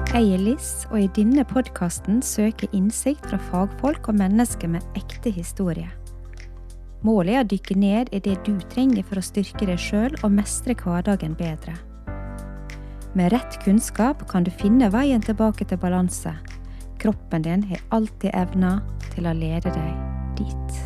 Jeg Liss, og I denne podcasten søker innsikt fra fagfolk og mennesker med ekte historie. Målet å dykke ned I det du trenger for å styrke deg selv og mestre hverdagen bedre. Med rett kunnskap kan du finne veien tilbake til balanse. Kroppen din har alltid evner til å lede deg dit.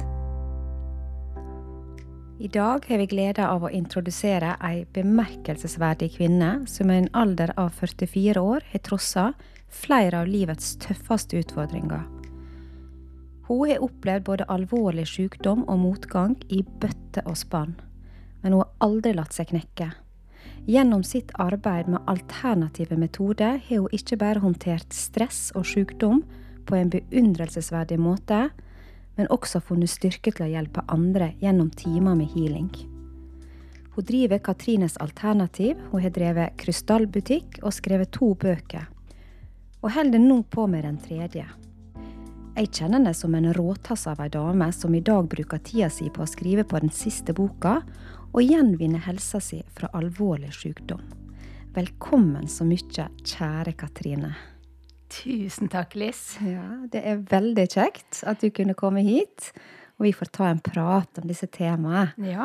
I dag har vi glede av å introdusere en bemerkelsesverdig kvinne som I en alder av 44 år har trosset flere av livets tøffeste utfordringer. Hun har opplevd både alvorlig sykdom og motgang I bøtte og spann, men hun har aldri latt seg knekke. Gjennom sitt arbeid med alternative metoder har hun ikke bare håndtert stress og sykdom på en beundrelsesverdig måte, men også funnet styrke til å hjelpe andre gjennom timer med healing. Hun driver Katrines Alternativ, hun har drevet krystallbutikk og skrevet 2 bøker, og holder nå på med den 3. Jeg kjenner henne som en råtass av en dame som I dag bruker tida si på å skrive på den siste boka, og gjenvinne helsa si fra alvorlig sykdom. Velkommen så mye, kjære Katrine. Tusen takk, Liss. Ja, det veldig kjekt at du kunne komme hit, og vi får ta en prat om disse temaene. Ja.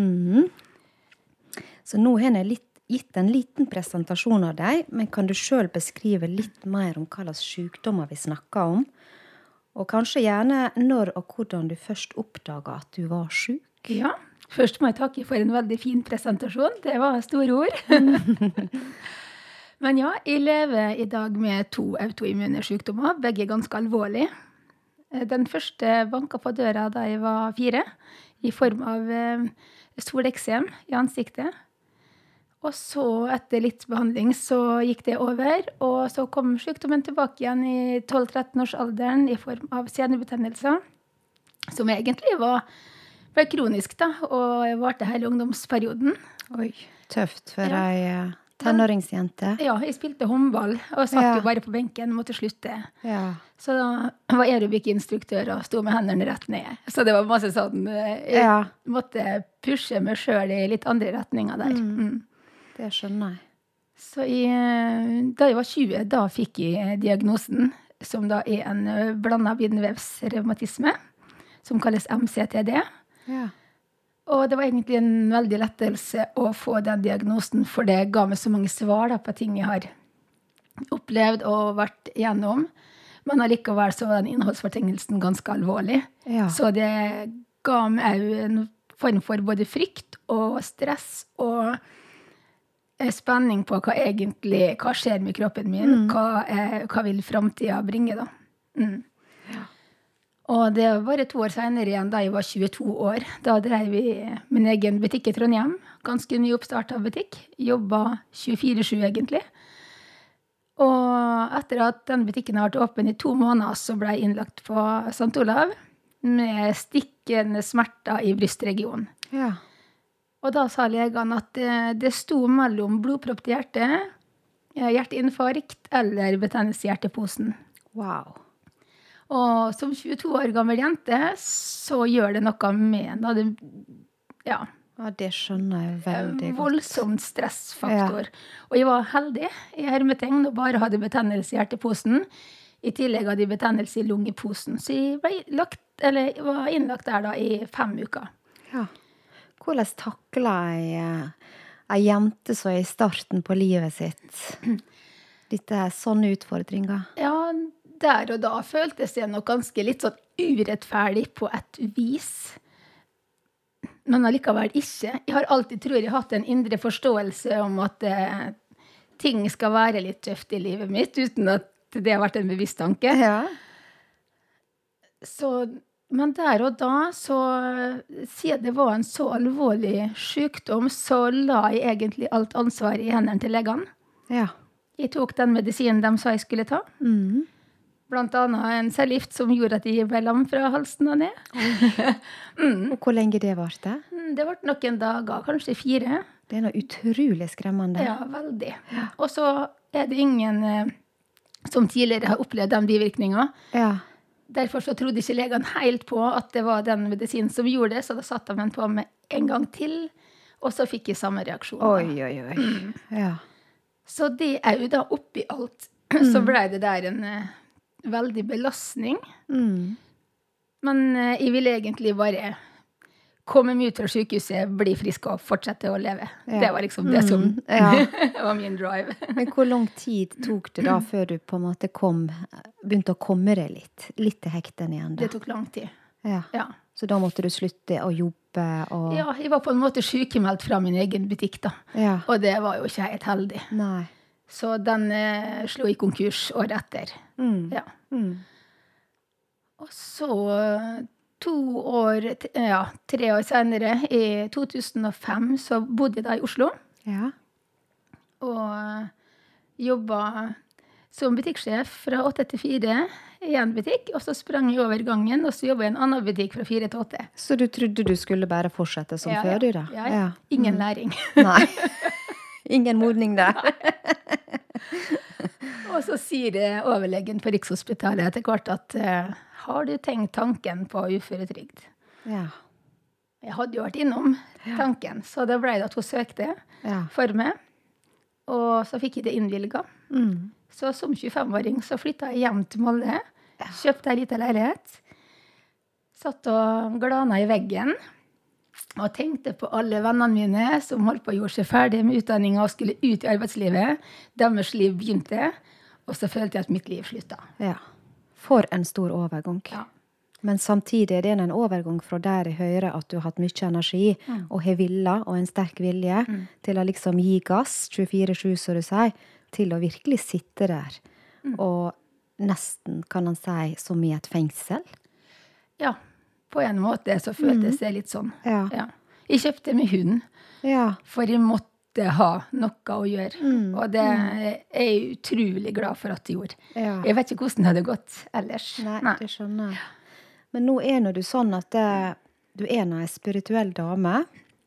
Så nå har jeg gitt en liten presentasjon av deg, men kan du selv beskrive litt mer om hva slags sykdommer vi snakker om? Og kanskje gjerne når og hvordan du først oppdaget at du var syk? Ja, først må jeg takke for en veldig fin presentasjon. Det var store ord. Men ja, jeg lever I dag med 2 autoimmune sykdommer, begge ganske alvorlige. Den første banket på døra da jeg var 4, I form av soleksem I ansiktet. Og så etter litt behandling så gikk det over, og så kom sykdommen tilbake igjen I 12-13 års alderen I form av senebetennelser, som egentlig ble kronisk da, og varte hele ungdomsperioden. Oi, tøft for ei tenåringsjente. Ja, jeg spilte håndball, og satt jo bare på benken, måtte slutte. Ja. Så da var aerobic-instruktør og stod med hendene rett ned. Så det var masse sånn, jeg måtte pushe meg selv I litt andre retninger der. Det skjønner jeg. Så da jeg var 20, da fikk jeg diagnosen, som da en blandet bindevevsrevmatisme, som kalles MCTD. Ja. Og det var egentlig en veldig lettelse å få den diagnosen, for det ga meg så mange svar da, på ting jeg har opplevd og vært igjennom. Men allikevel så var den innholdsfortegnelsen ganske alvorlig. Ja. Så det ga meg en form for både frykt og stress og spenning på hva skjer med kroppen min, hva vil fremtiden bringe da. Og det var bare 2 år senere igjen, da jeg var 22 år. Da drev vi min egen butikk I Trondheim. Ganske nyoppstartet butikk. Jobbet 24/7 egentlig. Og etter at den butikken har vært åpen I 2 måneder, så ble jeg innlagt på St. Olav med stikkende smerter I brystregionen. Ja. Og da sa legen at det sto mellom blodpropp til hjertet, hjerteinfarkt eller betennelse I hjerteposen. Wow. Og som 22 år gammel jente, så gjør det noe med en. Ja, det skjønner jeg veldig godt. Voldsomt stressfaktor. Ja. Og jeg var heldig I hermetegn og bare hadde betennelse I hjerteposen. I tillegg hadde jeg betennelse I lungeposen. Så jeg var innlagt der da I 5 uker. Ja. Hvordan taklet en jente så I starten på livet sitt? Dette sånne utfordringer. Ja, der og da føltes det nok ganske litt sånn urettferdig på et vis. Men allikevel ikke. Jeg har alltid, tror jeg, hatt en indre forståelse om at ting skal være litt tøft I livet mitt, uten at det har vært en bevisst tanke. Ja. Men der og da, siden det var en så alvorlig sykdom, så la jeg egentlig alt ansvar I hendene til legene. Ja. Jeg tok den medisinen de sa jeg skulle ta. Blant annet en cellegift som gjorde at jeg ble lam fra halsen og ned. Og hvor lenge det var det? Det var noen dager, kanskje 4. Det noe utrolig skremmende. Ja, veldig. Og så det ingen som tidligere har opplevd den bivirkningen. Ja. Derfor så trodde ikke legen helt på at det var den medisinen som gjorde det, så da satte de den på med en gang til, og så fikk jeg samme reaksjon. Oi. Ja. Så det jo da oppi alt så ble det der en veldig belastning. Men jeg ville egentlig bare komme meg ut fra sykehuset, bli frisk og fortsette å leve. Ja. Det var liksom det som var min drive. Men hvor lang tid tok det da før du på en måte begynte å komme deg litt til hekten igjen? Da? Det tok lang tid. Ja. Så da måtte du slutte å jobbe? Ja, jeg var på en måte sykemeldt fra min egen butikk da. Ja. Og det var jo ikke helt heldig. Nei. Så den slo i konkurs året etter. Ja. Og så 3 år senere, i 2005, så bodde jeg da i Oslo. Ja. Og jobbet som butikksjef fra 8 til 4 i en butikk, og så sprang jeg over gangen, og så jobbet jeg i en annen butikk fra 4 til 8. Så du trodde du skulle bare fortsette som før, du da? Ja. Ingen læring. Nei. Ingen modning der. Og så sier overlegen på Rikshospitalet etter hvert at har du tenkt tanken på uføretrygd? Ja. Jeg hadde jo vært innom tanken, så det ble det at hun søkte for meg. Og så fikk jeg det innvilget. Så som 25-åring så flyttet jeg hjem til Molde, kjøpte en liten leilighet, satt og glana i veggen, og tenkte på alle vennene mine som holdt på å gjøre seg ferdig med utdanningen og skulle ut i arbeidslivet. Deres liv begynte, og så følte jeg at mitt liv sluttet. Ja. For en stor overgang. Ja. Men samtidig er det en overgang fra der jeg hører at du har hatt mye energi og har villet og en sterk vilje til å liksom gi gass 24/7, så du sier, til å virkelig sitte der. Og nesten, kan man si, som i et fengsel. Ja, på en måte så føltes det litt sånn. Ja. Jeg kjøpte meg hund, for jeg måtte ha noe å gjøre. Og det er jeg utrolig glad for at jeg gjorde. Ja. Jeg vet ikke hvordan det hadde gått ellers. Nei. Det skjønner jeg. Men nå er du sånn at du er en spirituell dame.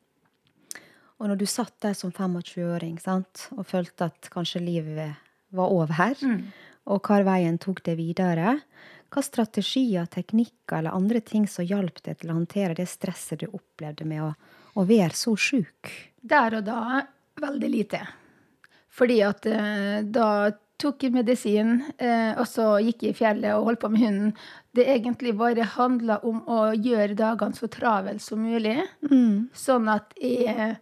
Og når du satt der som 25-åring, sant, og følte at kanskje livet var over her, og hva veien tok det videre, hva strategier, teknikker eller andre ting som hjalp deg til å håndtere det stresset du opplevde med å være så syk? Der og da veldig lite. Fordi at da tok jeg medisin, og så gikk jeg i fjellet og holdt på med hunden. Det egentlig bare handlet om å gjøre dagene så travel som mulig, sånn at jeg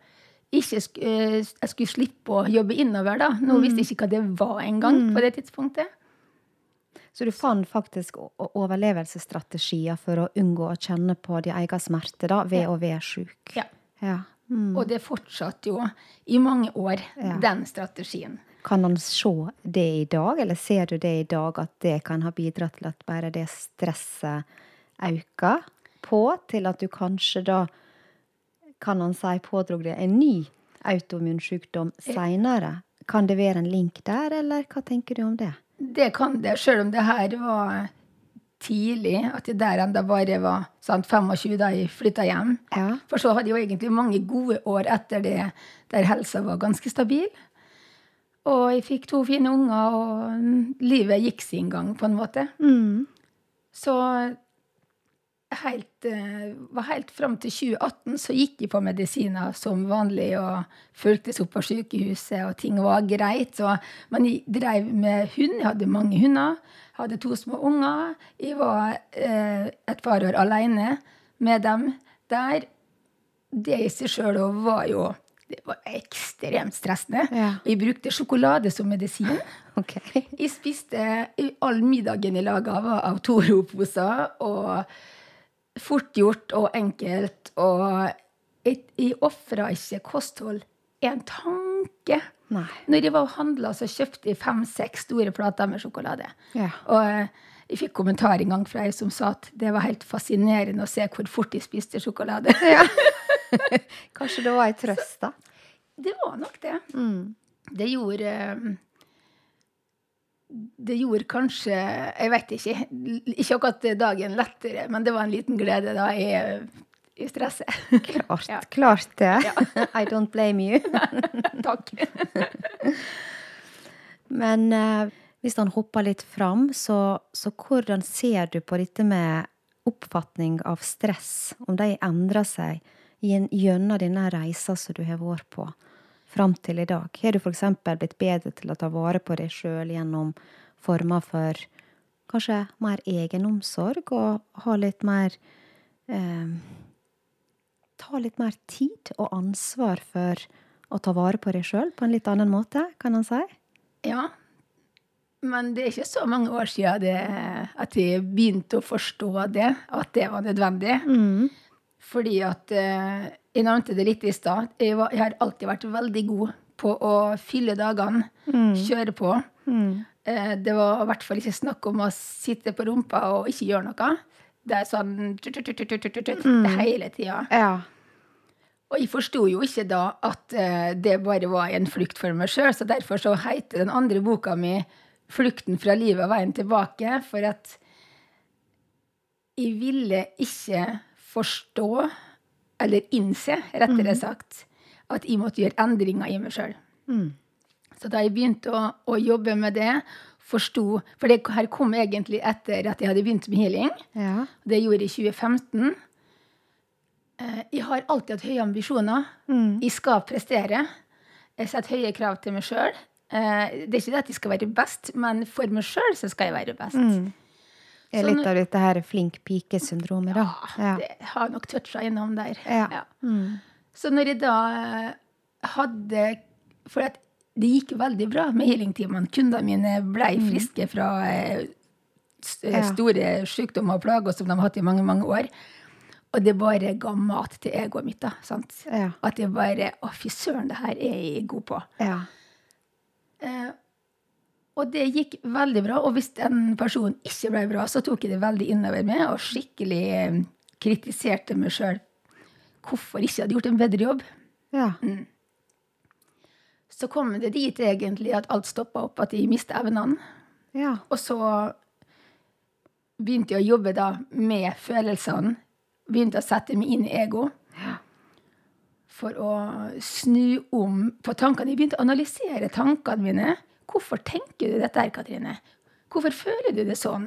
skulle slippe å jobbe innover da. Nå visste jeg ikke hva det var en gang på det tidspunktet. Så du fant faktisk overlevelsesstrategier for å unngå å kjenne på de egen smerte da, ved å være syk? Ja. Og det fortsatte jo i mange år, den strategien. Kan man se det i dag, eller ser du det i dag at det kan ha bidratt til at bare det stresset øker på, til at du kanskje da, kan man si, pådrog det en ny autoimmunsykdom senere? Kan det være en link der, eller hva tenker du om det? Det kan det, selv om det her var tidlig, at det der enda bare var 25 da jeg flyttet hjem. Ja. For så hadde jeg jo egentlig mange gode år etter det, der helsa var ganske stabil. Og jeg fikk 2 fine unger, og livet gikk sin gang på en måte. Så helt frem til 2018 så gikk jeg på medisiner som vanlig, og fulgtes opp på sykehuset, og ting var greit. Men jeg drev med hund, jeg hadde mange hunder, hadde 2 små unger. Jeg var et par år alene med dem der. Det i seg selv var jo det var ekstremt stressende. Ja. Jeg brukte sjokolade som medisin. Okay. Jeg spiste all middagen jeg laget av Toro-poser, og fort gjort og enkelt. Og jeg offret ikke kosthold en tanke. Nei. Når jeg var og handlet, så kjøpte jeg 5-6 store plater med sjokolade. Ja. Og jeg fikk kommentar en gang fra en som sa at det var helt fascinerende å se hvor fort jeg spiste sjokolade. Ja. Kanskje det var en trøst da? Det var nok det. Det gjorde kanskje, jeg vet ikke akkurat dagen lettere, men det var en liten glede da i stresset. Klart det. Ja. I don't blame you. Takk. Men hvis han hopper litt fram, så hvordan ser du på dette med oppfatning av stress, om de endrer seg gjennom denne reisen som du har vært på fram til I dag? Har du for eksempel blitt bedre til å ta vare på deg selv gjennom former for kanskje mer egenomsorg, og ha litt mer, ta litt mer tid og ansvar for å ta vare på deg selv på en litt annen måte, kan man si? Ja, men det ikke så mange år siden at jeg begynte å forstå det, at det var nødvendig. Fordi at jeg nevnte det litt I sted. Jeg har alltid vært veldig god på å fylle dagene, kjøre på. Det var I hvert fall ikke snakk om å sitte på rumpa og ikke gjøre noe. Det sånn det hele tiden. Ja. Og jeg forstod jo ikke da at det bare var en flukt for meg selv, så derfor så heter den andre boka mi «Flukten fra livet og veien tilbake», for at jeg ville ikke forstå, eller innse, rettere sagt, at jeg måtte gjøre endringer I meg selv. Så da jeg begynte å jobbe med det, forstod, for det her kom egentlig etter at jeg hadde begynt med healing. Ja. Det gjorde jeg I 2015. Jeg har alltid hatt høye ambisjoner. Jeg skal prestere. Jeg setter høye krav til meg selv. Det ikke det at jeg skal være best, men for meg selv så skal jeg være best. Det litt av dette her flink pike-syndromet da. Ja, det har nok touchet innom der. Ja. Så når jeg da hadde, for at det gikk veldig bra med healing-timene, kundene mine ble friske fra store sykdommer og plager som de har hatt I mange, mange år. Og det bare ga mat til egoet mitt da, sant? Ja. At jeg bare, fy søren, det her jeg god på. Ja. Og det gikk veldig bra, og hvis en person ikke ble bra, så tok jeg det veldig innover meg, og skikkelig kritiserte meg selv. Hvorfor ikke hadde gjort en bedre jobb? Ja. Så kom det dit egentlig at alt stoppet opp, at jeg mistet evnene. Ja. Og så begynte jeg å jobbe da med følelsene, begynte å sette meg inn I ego, for å snu om på tankene. Jeg begynte å analysere tankene mine. Hvorfor tenker du dette her, Katrine? Hvorfor føler du det sånn?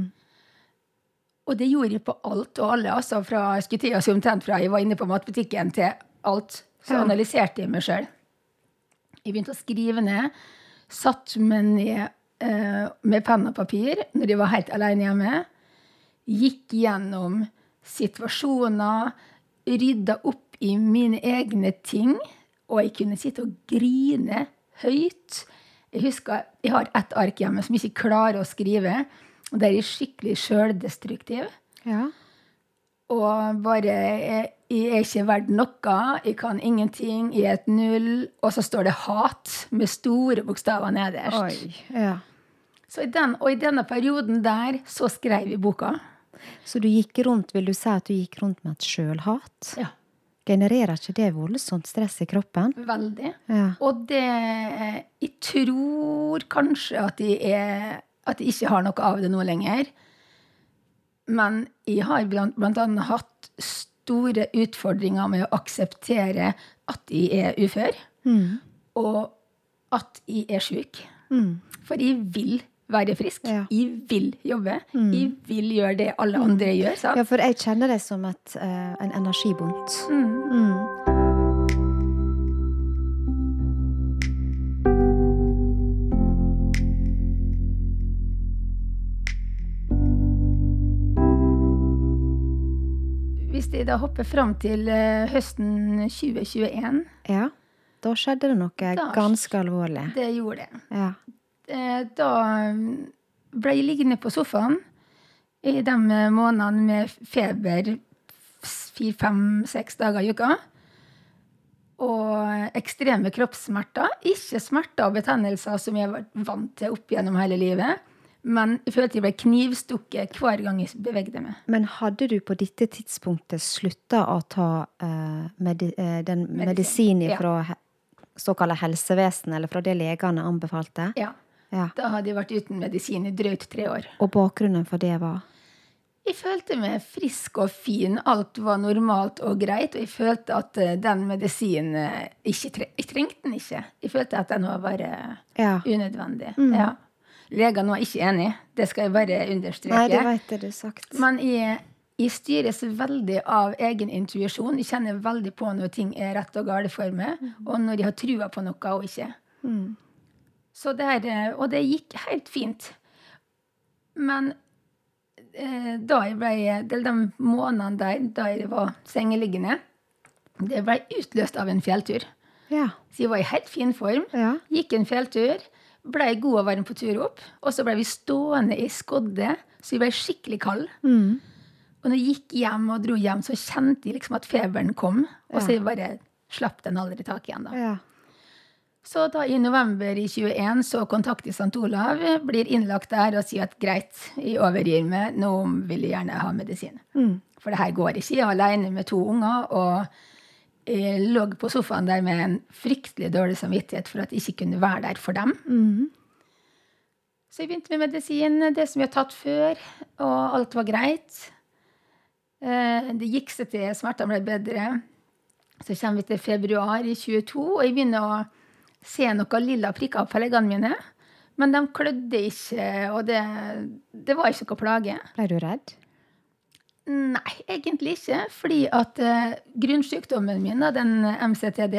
Og det gjorde jeg på alt og alle, altså fra skutia som omtrent fra jeg var inne på matbutikken til alt, så analyserte jeg meg selv. Jeg begynte å skrive ned, satt meg ned med penn og papir når jeg var helt alene hjemme, gikk gjennom situasjoner, rydda opp I mine egne ting, og jeg kunne sitte og grine høyt. Jeg husker, jeg har et ark hjemme som ikke klarer å skrive, og der er jeg skikkelig selvdestruktiv. Ja. Og bare, jeg ikke verdt noe, jeg kan ingenting, jeg et null, og så står det hat med store bokstaver nederst. Oi, ja. Så I denne perioden der, så skrev jeg boka. Så du gikk rundt, vil du si at du gikk rundt med et selvhat? Ja. Genererer ikke det voldsomt stress I kroppen? Veldig. Ja. Og det, jeg tror kanskje at jeg ikke har noe av det nå lenger. Men jeg har blant annet hatt store utfordringer med å akseptere at jeg ufør. Og at jeg syk. For jeg vil være frisk. Ja. Jeg vil jobbe. Jeg vil gjøre det alle andre gjør. Sant? Ja, for jeg kjenner det som en energibunt. Hvis jeg da hopper frem til høsten 2021. Ja, da skjedde det noe ganske alvorlig. Det gjorde det. Ja. Da ble jeg liggende på sofaen I de månedene med feber 4, 5, 6 dager I uka. Og ekstreme kroppssmerter. Ikke smerter og betennelser som jeg var vant til opp gjennom hele livet. Men jeg følte jeg ble knivstukket hver gang jeg bevegde meg. Men hadde du på dette tidspunktet sluttet å ta den medisinen fra såkalte helsevesen, eller fra det legene anbefalte? Ja. Da hadde jeg vært uten medisin I drøyt 3 år. Og bakgrunnen for det var? Jeg følte meg frisk og fin. Alt var normalt og greit, og jeg følte at den medisinen jeg trengte den ikke. Jeg følte at den var bare unødvendig. Legene var ikke enig. Det skal jeg bare understreke. Nei, det vet jeg du sagt. Men jeg Jeg styres veldig av egen intuisjon. Jeg kjenner veldig på når ting er rett og galt for meg, og når jeg har trua på noe og ikke. Så og det gikk helt fint. Men da jeg de månedene da jeg var sengeliggende, det ble utløst av en fjelltur. Ja. Så jeg var i helt fin form, gikk en fjelltur, ble god og varm på tur opp, og så ble vi stående i skodde, så jeg ble skikkelig kald. Og når jeg gikk hjem og dro hjem, så kjente jeg liksom at feberen kom, og så jeg bare slapp den aldri tak igjen da. Ja. Så da i november i 21 så kontakter St. Olav, blir innlagt der og sier at greit, jeg overgir meg, nå vil jeg gjerne ha medisin. For det her går ikke, jeg er alene med 2 unger, og jeg lå på sofaen der med en fryktelig dårlig samvittighet for at jeg ikke kunne være der for dem. Så jeg begynte med medisin, det som jeg har tatt før, og alt var greit. Det gikk seg til, smertene ble bedre. Så kommer vi til februar i 22, og jeg begynner å se noen lilla prikker på leggene mine. Men de klødde ikke, og det var ikke noe plage. Ble du redd? Nei, egentlig ikke. Fordi at grunnsykdommen min, den MCTD,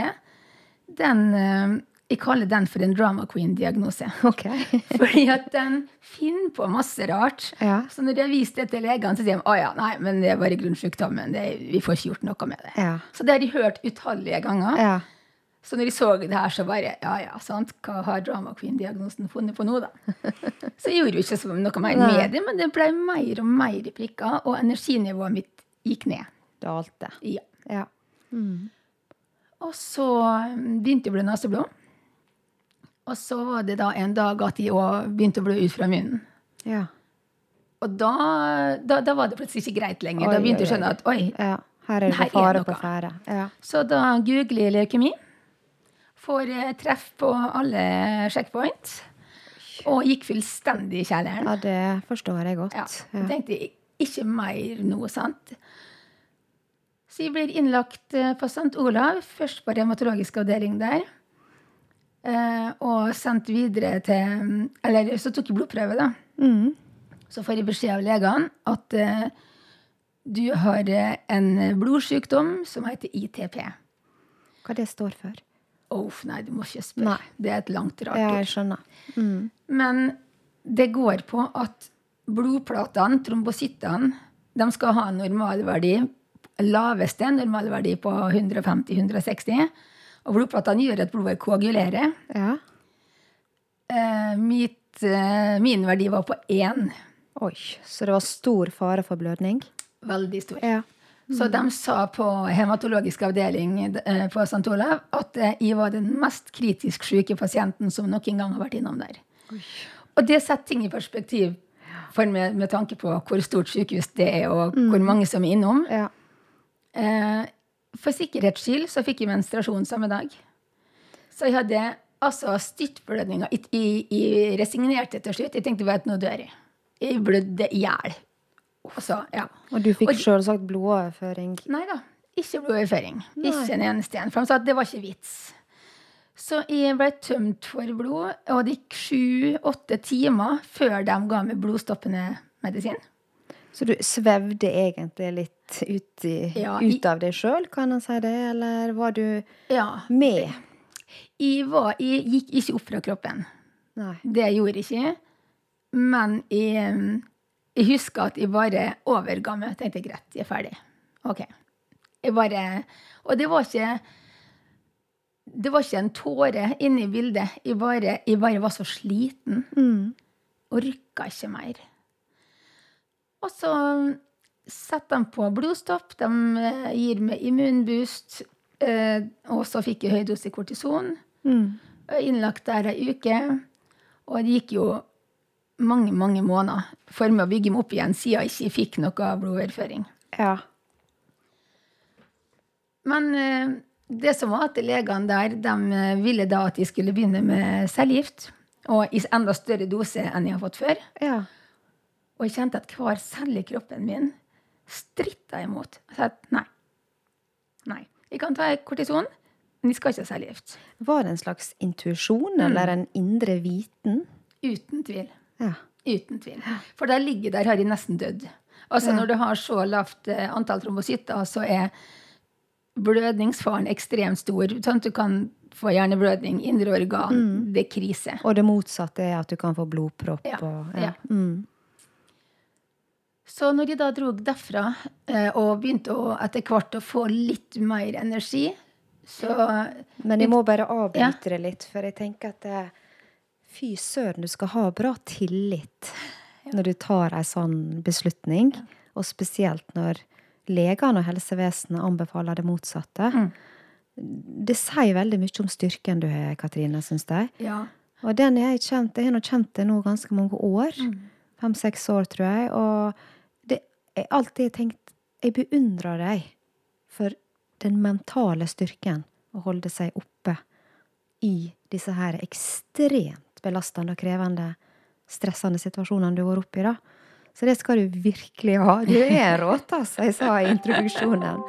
jeg kaller den for en drama queen-diagnose. Ok. Fordi at den finner på masse rart. Ja. Så når jeg har vist det til legene, så sier de, åja, nei, men det er bare grunnsykdommen. Vi får ikke gjort noe med det. Ja. Så det har jeg hørt utallige ganger. Ja. Så når jeg så det her, så bare, ja, sant, hva har drama queen-diagnosen funnet på nå da? Så jeg gjorde jo ikke noe mer med det, men det ble mer og mer prikker, og energinivået mitt gikk ned. Dalte. Ja. Ja. Og så begynte jeg å bli naseblod. Og så var det da en dag at de også begynte å blø ut fra munnen. Ja. Og da var det plutselig ikke greit lenger. Da begynte jeg å skjønne at, ja. Her er det fare på fære. Ja. Så da googler jeg leukemi, får treff på alle checkpoints, og gikk fullstendig i kjelleren. Ja, det forstår jeg godt. Ja. Jeg tenkte ikke mer noe, sant? Så jeg blir innlagt på St. Olav, først på revmatologisk avdeling der, og sendt videre til, eller så tok jeg blodprøve da. Så får jeg beskjed av legene at du har en blodsykdom som heter ITP. Hva det står for? Nei, du må ikke spørre. Nei. Det er et langt rart ord. Ja, jeg skjønner. Men det går på at blodplatene, trombocyttene, de skal ha en normalverdi, laveste normalverdi på 150-160, og blodplatene gjør at blodet koagulerer. Ja. Min verdi var på 1. Oi, så det var stor fare for blødning? Veldig stor. Ja. Så de sa på hematologisk avdeling på St. Olav at jeg var den mest kritisk syke pasienten som noen gang har vært innom der. Oi. Og det setter ting i perspektiv for meg med tanke på hvor stort sykehus det er, og hvor mange som er innom. Ja. For sikkerhets skyld så fikk jeg menstruasjon samme dag. Så jeg hadde altså styrtblødninger. Jeg resignerte til slutt. Jeg tenkte at nå dør jeg. Jeg blødde i hjel. Og du fikk selvsagt blodoverføring? Neida, ikke blodoverføring. Ikke en eneste en. For de sa at det var ikke vits. Så jeg ble tømt for blod, og det gikk 7-8 timer før de ga meg blodstoppende medisin. Så du svevde egentlig litt ut av deg selv, kan man si det? Eller var du med? Jeg gikk ikke opp fra kroppen. Nei. Det gjorde jeg ikke. Men jeg husker at jeg bare overga meg. Jeg tenkte, greit, jeg er ferdig. Ok. Og det var ikke en tåre inne i bildet. Jeg bare var så sliten. Orka ikke mer. Og så setter de på blodstopp, de gir meg immunboost, og så fikk jeg høydose kortison, innlagt der en uke, og det gikk jo mange, mange måneder for meg å bygge meg opp igjen, siden jeg ikke fikk noe blodoverføring. Ja. Men det som var at legene der, de ville da at jeg skulle begynne med cellegift, og i enda større dose enn jeg har fått før. Ja. Og jeg kjente at hver celle i kroppen min strittet imot. Jeg sa at nei. Jeg kan ta kortison, men jeg skal ikke ha cellegift. Var det en slags intuisjon, eller en indre viten? Uten tvil. Ja. Uten tvil. For der har jeg nesten dødd. Altså når du har så lavt antall trombocytter, så blødningsfaren ekstremt stor. Sånn at du kan få hjerneblødning, indre organ, det krise. Og det motsatte at du kan få blodpropp. Ja. Så når jeg da drog derfra, og begynte etter hvert å få litt mer energi, så... Men jeg må bare avbryte det litt, for jeg tenker at fy søren, du skal ha bra tillit når du tar en sånn beslutning, og spesielt når legene og helsevesenet anbefaler det motsatte. Det sier veldig mye om styrken du har, Katrine, synes jeg. Ja. Og den jeg har nå kjent det nå ganske mange år, 5-6 år, tror jeg, og jeg alltid tenkt, jeg beundrer deg for den mentale styrken å holde seg oppe i disse her ekstremt belastende og krevende, stressende situasjonene du går opp i da. Så det skal du virkelig ha. Du råt, altså, jeg sa i introduksjonen.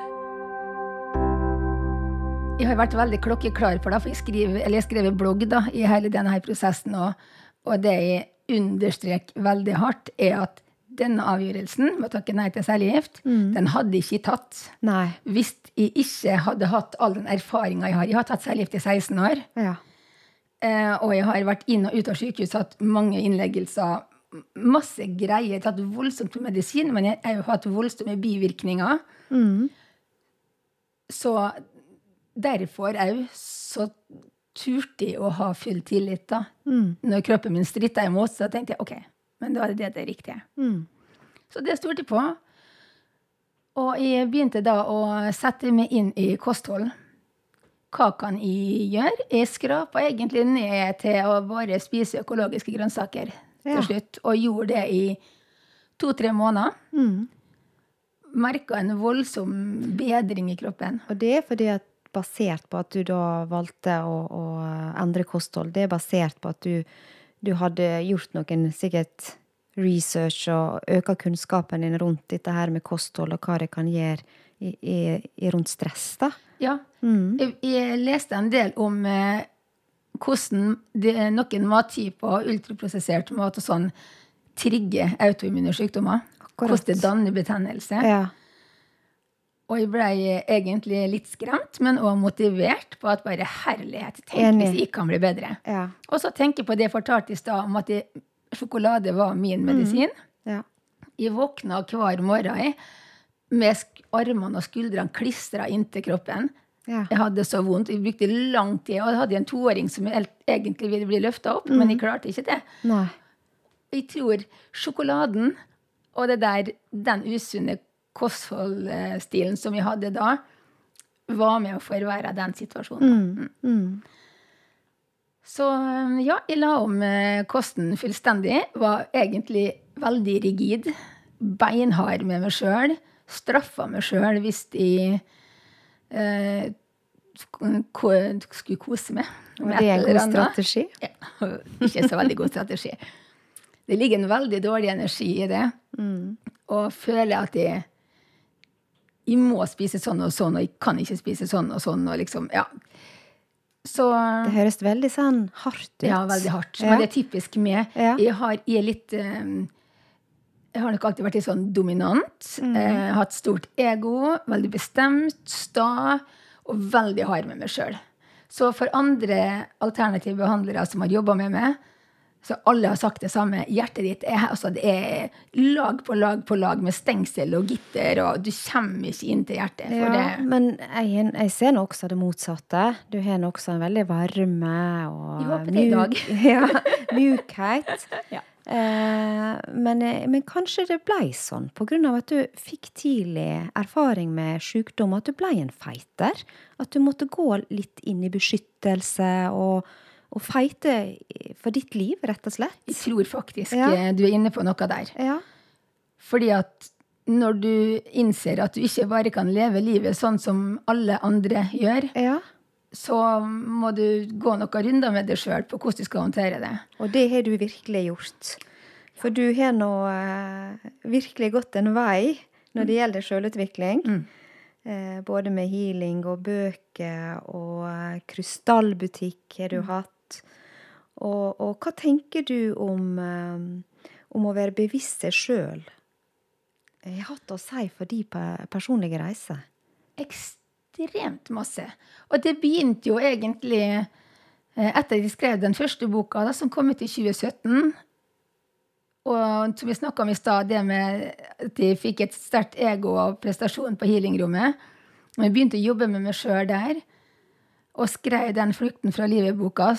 Jeg har vært veldig klokkeklar på det, for jeg skrev blogg da, i hele denne prosessen, og det jeg understreker veldig hardt at denne avgjørelsen med å takke nei til cellegift, den hadde jeg ikke tatt. Nei. Hvis jeg ikke hadde hatt all den erfaringen jeg har. Jeg har tatt cellegift i 16 år. Ja. Og jeg har vært inn og ut av sykehus, hatt mange innleggelser, masse greier, tatt voldsomt på medisin, men jeg har jo hatt voldsomme bivirkninger. Så derfor så turte jeg å ha full tillit da. Når kroppen min strittet imot, så tenkte jeg, ok, men da det riktige. Så det stod jeg på. Og jeg begynte da å sette meg inn i kosthold. Hva kan jeg gjøre? Jeg skrapet egentlig ned til å bare spise økologiske grønnsaker til slutt, og gjorde det i 2-3 måneder. Merket en voldsom bedring i kroppen. Og det fordi at basert på at du da valgte å endre kosthold, det basert på at du hadde gjort noen sikkert research og øka kunnskapen din rundt dette her med kosthold og hva det kan gjøre i rundt stress da? Ja, jeg leste en del om hvordan noen mattyper, ultraprosessert mat og sånn, trigger autoimmune sykdommer. Akkurat. Hvordan det danner betennelse. Ja. Og jeg ble egentlig litt skremt, men også motivert på at bare herlighet, tenk hvis jeg kan bli bedre. Ja. Og så tenker jeg på det jeg fortalte i sted om at sjokolade var min medisin. Ja. Jeg våkna hver morgen med armene og skuldrene klistret inntil kroppen. Ja. Jeg hadde så vondt, jeg brukte lang tid, og jeg hadde en 2-åring som egentlig ville bli løftet opp, men jeg klarte ikke det. Nei. Jeg tror sjokoladen og den usunne kostholdstilen som jeg hadde da, var med å forverre den situasjonen. Så ja, jeg la om kosten fullstendig, var egentlig veldig rigid, beinhard med meg selv, straffet meg selv hvis jeg skulle kose meg. Og det en god strategi? Ja, ikke så veldig god strategi. Det ligger en veldig dårlig energi i det, og føler at jeg må spise sånn og sånn, og jeg kan ikke spise sånn og sånn, og liksom, ja. Så, det høres veldig sånn hardt ut. Ja, veldig hardt. Men det typisk med. Ja. Jeg har nok alltid vært litt sånn dominant, hatt stort ego, veldig bestemt, sta, og veldig hard med meg selv. Så for andre alternative behandlere som har jobbet med meg, så alle har sagt det samme. Hjertet ditt det lag på lag på lag med stengsel og gitter, og du kommer ikke inn til hjertet. Ja, men jeg ser nå også det motsatte. Du har nå også en veldig varme og jeg håper det i dag. Ja, mjukhet. Ja. Men kanskje det ble sånn, på grunn av at du fikk tidlig erfaring med sykdom, at du ble en feiter, at du måtte gå litt inn i beskyttelse og feite for ditt liv, rett og slett. Jeg tror faktisk du inne på noe der. Ja. Fordi at når du innser at du ikke bare kan leve livet sånn som alle andre gjør, så må du gå noen runder med deg selv på hvordan du skal håndtere det. Og det har du virkelig gjort. For du har nå virkelig gått en vei når det gjelder selvutvikling. Både med healing og bøker og krystallbutikk har du hatt. Og hva tenker du om å være bevisst seg selv har hatt å si for de personlige reiser? Ekstremt masse. Og det begynte jo egentlig etter de skrev den første boka, da, som kom ut i 2017. Og som vi snakket om i stad, det med at de fikk et sterkt ego og prestasjon på healingrommet. Og jeg begynte å jobbe med meg selv der, og skrev den Flukten fra livet-boka.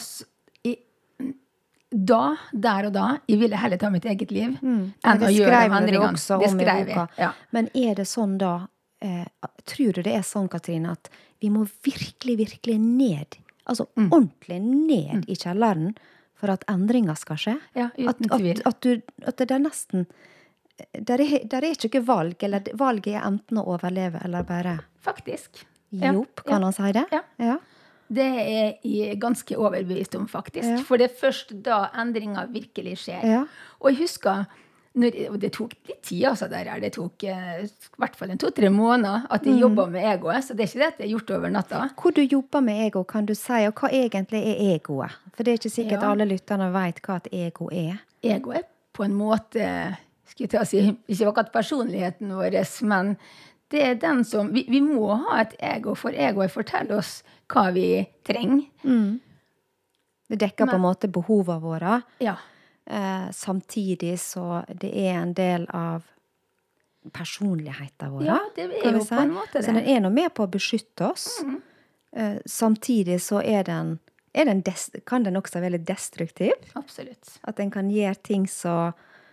Der og da, jeg ville heller ta mitt eget liv enn å gjøre de endringene. Det skrev jeg. Ja. Men er det sånn da, tror du det er sånn, Katrine, at vi må virkelig, virkelig ned, altså ordentlig ned i kjelleren for at endringer skal skje? Ja, uten tvil. At det er nesten, der er ikke valg, eller valget er enten å overleve eller bare Faktisk. Jobb, kan han si det? Ja. Det er jeg ganske overbevist om, faktisk. Ja. For det er først da endringer virkelig skjer. Ja. Og jeg husker, og det tok litt tid, altså det tok i hvert fall 2-3 måneder at jeg jobbet med egoet, så det er ikke det at jeg har gjort det over natta. Hvor du jobber med ego, kan du si, og hva egentlig er egoet? For det er ikke sikkert alle lytterne vet hva et ego er. Ego er på en måte, skal jeg ta å si, ikke akkurat personligheten vår, men det er den som, vi må ha et ego, for egoet forteller oss hva vi trenger. Det dekker på en måte behovene våre. Ja. Samtidig så det er en del av personligheten vår. Ja, det er jo på en måte det. Så den er noe med på å beskytte oss. Samtidig så kan den også være veldig destruktiv. Absolutt. At den kan gjøre ting så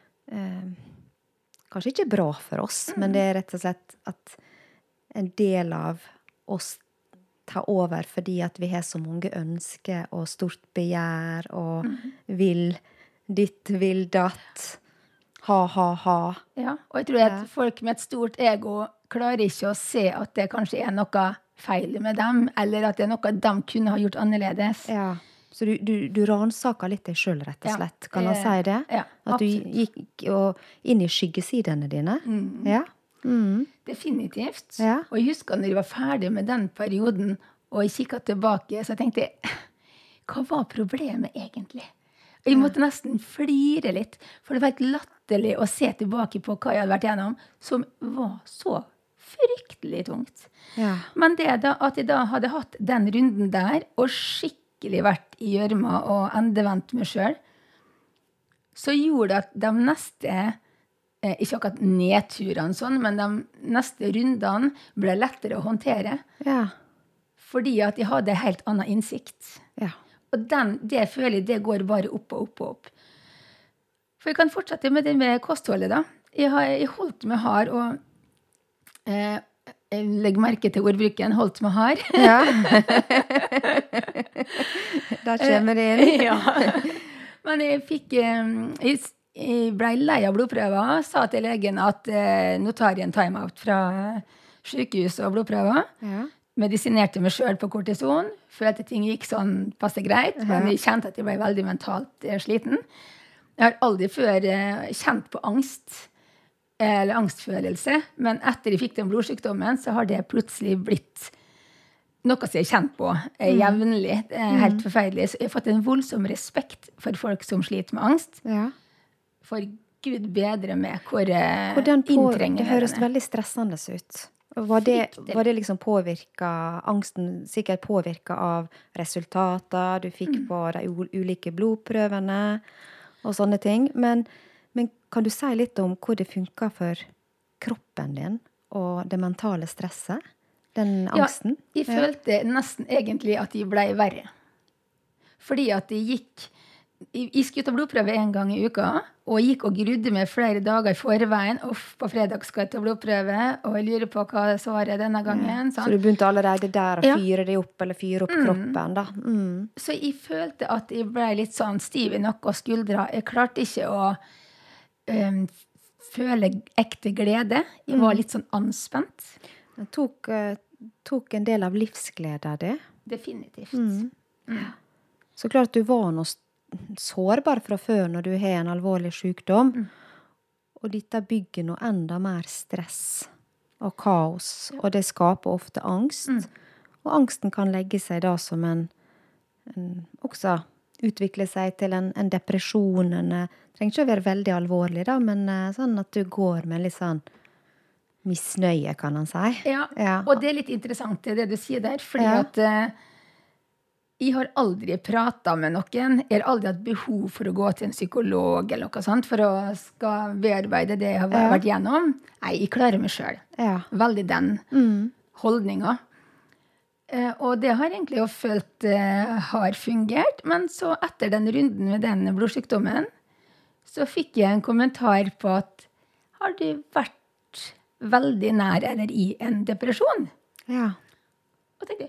kanskje ikke bra for oss, men det er rett og slett at en del av oss tar over fordi at vi har så mange ønsker og stort begjær og vil ditt, vil datt, ha. Ja, og jeg tror at folk med et stort ego klarer ikke å se at det kanskje er noe feil med dem, eller at det er noe de kunne ha gjort annerledes. Ja. Så du ransaker litt deg selv, rett og slett. Kan man si det? Ja, at du gikk inn i skyggesidene dine? Ja. Definitivt. Ja. Og jeg husker når jeg var ferdig med den perioden, og jeg kikket tilbake, så tenkte jeg, hva var problemet egentlig? Og jeg måtte nesten flire litt, for det var helt latterlig å se tilbake på hva jeg hadde vært gjennom, som var så fryktelig tungt. Ja. Men det da, at jeg da hadde hatt den runden der, og skikkelig vært i gjørma og endevendt meg selv, så gjorde det at de neste, ikke akkurat nedturene sånn, men de neste rundene ble lettere å håndtere. Ja. Fordi at jeg hadde helt annen innsikt. Ja. Og det føler jeg, det går bare opp og opp og opp. For jeg kan fortsette med det med kostholdet da. Jeg holdt meg hard, og jeg legger merke til ordbruken, holdt meg hard. Ja. Der kommer det inn. Ja. Men jeg ble lei av blodprøver, sa til legen at nå tar jeg en time-out fra sykehus og blodprøver. Ja. Medisinerte meg selv på kortison, følte ting gikk sånn passe greit, men jeg kjente at jeg ble veldig mentalt sliten. Jeg har aldri før kjent på angst, eller angstfølelse, men etter jeg fikk den blodsykdommen, så har det plutselig blitt noe som jeg har kjent på jevnlig, helt forferdelig. Så jeg har fått en voldsom respekt for folk som sliter med angst. Ja. For Gud bedre med hvor inntrengende det høres veldig stressende ut. Var det liksom angsten sikkert påvirket av resultater du fikk på de ulike blodprøvene og sånne ting, men kan du si litt om hvor det funker for kroppen din og det mentale stresset, den angsten? Ja, jeg følte nesten egentlig at jeg ble verre. Fordi at jeg skulle ta blodprøve 1 gang i uka, og jeg gikk og grudde meg flere dager i forveien. På fredag skal jeg ta blodprøve, og jeg lurer på hva svaret er denne gangen. Så du begynte allerede der å fyre deg opp, eller fyre opp kroppen, da? Så jeg følte at jeg ble litt sånn stiv i nakken og skuldra. Jeg klarte ikke å føle ekte glede. Jeg var litt sånn anspent. Det tok en del av livsgleden din. Definitivt. Så klart du var noe sårbar fra før når du har en alvorlig sykdom. Og dette bygger noe enda mer stress og kaos, og det skaper ofte angst. Og angsten kan legge seg da som også utvikle seg til en depresjon. Det trenger ikke å være veldig alvorlig da, men sånn at du går med litt sånn misnøye, kan han si. Ja, og det litt interessant det du sier der, fordi at jeg har aldri pratet med noen, jeg har aldri hatt behov for å gå til en psykolog eller noe sånt, for å skal bearbeide det jeg har vært gjennom. Nei, jeg klarer meg selv. Veldig den holdningen. Og det har egentlig jeg følt har fungert, men så etter den runden med den blodsykdommen, så fikk jeg en kommentar på at har du vært veldig nær eller i en depresjon? Ja. Og tenkte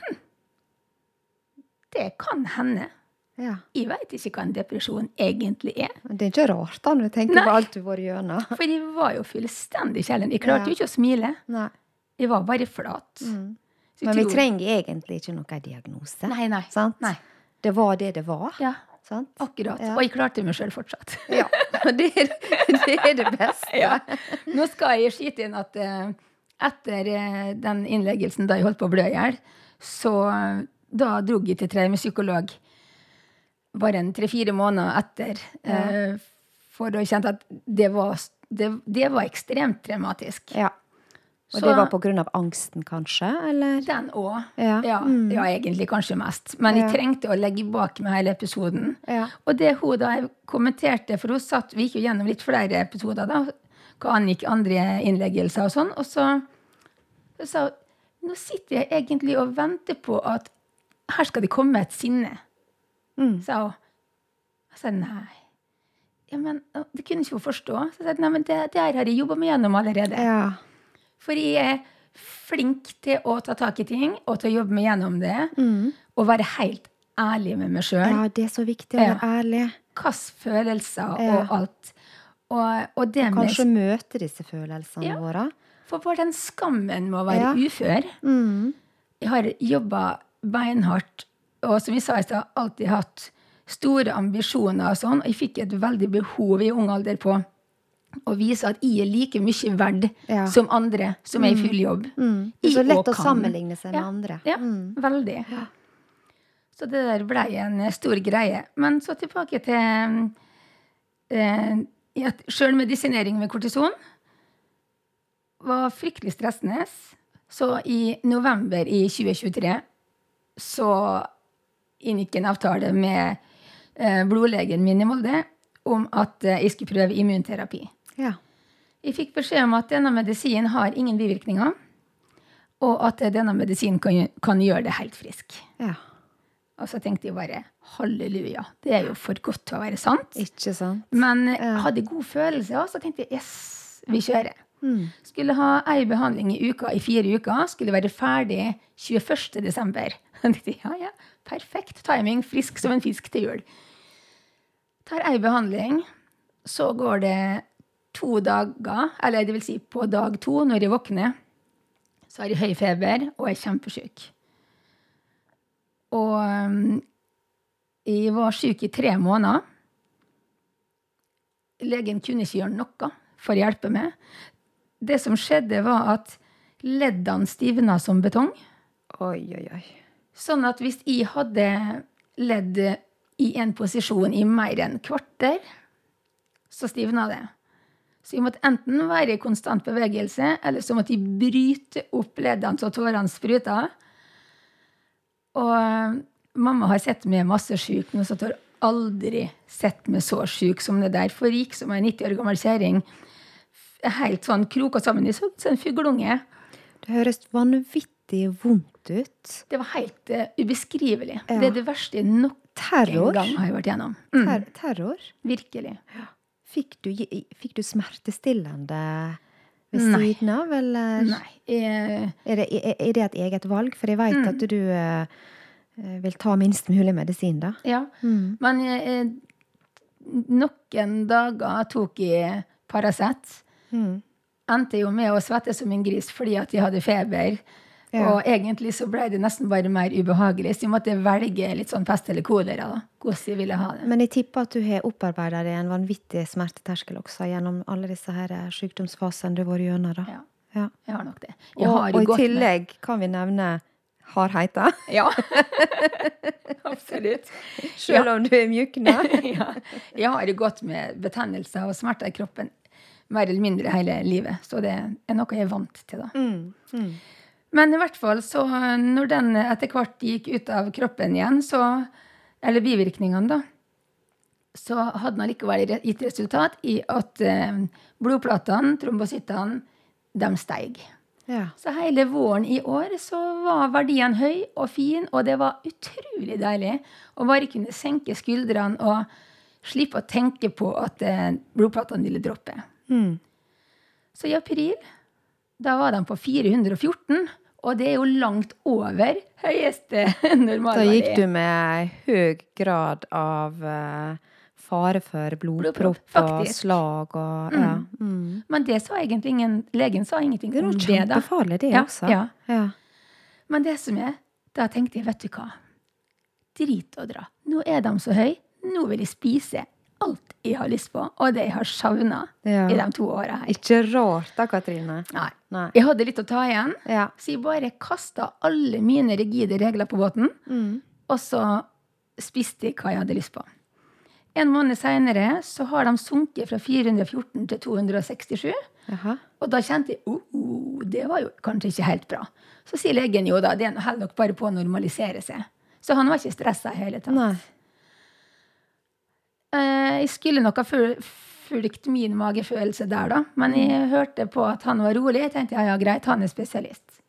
det kan hende. Ja. Jeg vet ikke hva en depresjon egentlig er. Det er ikke rart da, når du tenker på alt du var gjennom. For jeg var jo fullstendig kjellen. Jeg klarte jo ikke å smile. Nei. Jeg var bare flat. Men vi trenger egentlig ikke noen diagnose. Nei. Sant? Nei. Det var det det var. Ja. Sant? Akkurat. Og jeg klarte meg selv fortsatt. Ja, det er det beste. Ja. Nå skal jeg skyte inn at etter den innleggelsen da jeg holdt på å blø i hjel, så da drog jeg til traumpsykolog bare 3-4 måneder etter, for å kjenne at det var ekstremt traumatisk. Ja. Og så, det var på grunn av angsten, kanskje? Eller? Den også. Ja, egentlig kanskje mest. Men jeg trengte å legge bak meg hele episoden. Ja. Og det hun da kommenterte, for hun satt, vi gikk jo gjennom litt flere episoder da, hva angikk andre innleggelser og sånn, og så sa hun, nå sitter jeg egentlig og venter på at her skal det komme et sinne. Sa hun. Jeg sa, nei. Ja, men det kunne ikke hun forstå. Så jeg sa, nei, men det har jeg jobbet meg gjennom allerede. Ja. For jeg er flink til å ta tak i ting, og til å jobbe meg gjennom det, og være helt ærlig med meg selv. Ja, det er så viktig å være ærlig. Kass følelser og alt. Og det og kanskje møte disse følelsene våre. For bare den skammen må være ufør. Jeg har jobbet beinhardt, og som jeg sa, jeg har alltid hatt store ambisjoner og sånn, og jeg fikk et veldig behov i ung alder på å vise at jeg er like mye verd som andre som er i full jobb. Det er så lett å sammenligne seg med andre. Ja, veldig. Ja. Så det der ble en stor greie. Men så tilbake til selvmedisinering med kortison. Var fryktelig stressende. Så i november i 2023 så inngikk en avtale med blodlegen min i Molde om at jeg skulle prøve immunterapi. Ja. Jeg fikk beskjed om at denne medisinen har ingen bivirkninger, og at denne medisinen kan gjøre det helt frisk. Ja. Og så tenkte jeg bare, halleluja, det er jo for godt til å være sant. Ikke sant. Men hadde god følelse, og så tenkte jeg, yes, vi kjører. Skulle ha en behandling i uka i 4 uker, skulle være ferdig 21. desember. Jeg tenkte, ja, perfekt timing, frisk som en fisk til jul. Tar en behandling, så går det 2 dager, eller det vil si på dag 2, når jeg våkner, så har jeg høy feber og er kjempesyk. Og jeg var syk i 3 måneder. Legen kunne ikke gjøre noe for å hjelpe meg. Det som skjedde var at leddene stivna som betong. Oi. Sånn at hvis jeg hadde ledd i en posisjon i mer enn kvarter, så stivna det. Så jeg måtte enten være i konstant bevegelse, eller så måtte jeg bryte opp leddene så tårene spruta. Og mamma har sett meg masse syk, men så har aldri sett meg så syk som det der. For jeg gikk som en 90 år gammel kjæring, helt sånn kroket sammen i sånn fuglunge. Det høres vanvittig vondt ut. Det var helt ubeskrivelig. Ja. Det er det verste nok en gang har jeg vært gjennom. Terror? Virkelig. Ja. Fikk du smertestillende ved siden av, eller? Nei. Er det et eget valg? For jeg vet at du vil ta minst mulig medisin, da. Ja, men noen dager tok jeg Paracet. Endte jo med å svette som en gris fordi at jeg hadde feber. Ja. Og egentlig så ble det nesten bare mer ubehagelig, så jeg måtte velge litt sånn pest eller kolera da, hvordan jeg ville ha det. Men jeg tipper at du har opparbeidet deg en vanvittig smerteterskel også gjennom alle disse her sykdomsfasene du har vært gjennom da. Ja, jeg har nok det. Og i tillegg kan vi nevne hardheita. Ja, absolutt. Selv om du er mjukna. Ja, jeg har gått med betennelser og smerter i kroppen mer eller mindre hele livet. Så det noe jeg vant til da. Men i hvert fall, så når den etter hvert gikk ut av kroppen igjen, eller bivirkningene da, så hadde den likevel gitt resultat i at blodplatene, trombocyttene, de steg. Ja. Så hele våren i år så var verdien høy og fin, og det var utrolig deilig å bare kunne senke skuldrene og slippe å tenke på at blodplatene ville droppe. Så i april, da var de på 414, og det jo langt over høyeste normalverdi. Da gikk du med høy grad av fare for blodpropp og slag og ja. Men det sa egentlig legen sa ingenting om det da. Det er kjempefarlig det også. Ja. Men det som da tenkte jeg, vet du hva? Drit og dra. Nå de så høy. Nå vil jeg spise alt jeg har lyst på, og det jeg har savnet i de 2 årene her. Ikke rart da, Katrine. Nei. Jeg hadde litt å ta igjen, så jeg bare kastet alle mine rigide regler på båten, og så spiste jeg hva jeg hadde lyst på. En måned senere så har de sunket fra 414 til 267, og da kjente jeg, det var jo kanskje ikke helt bra. Så sier legen jo da, det holder nok bare på å normalisere seg. Så han var ikke stresset i hele tatt. Nei. Jeg skulle nok ha fulgt min magefølelse der da, men jeg hørte på at han var rolig. Jeg tenkte, ja, greit, han spesialist.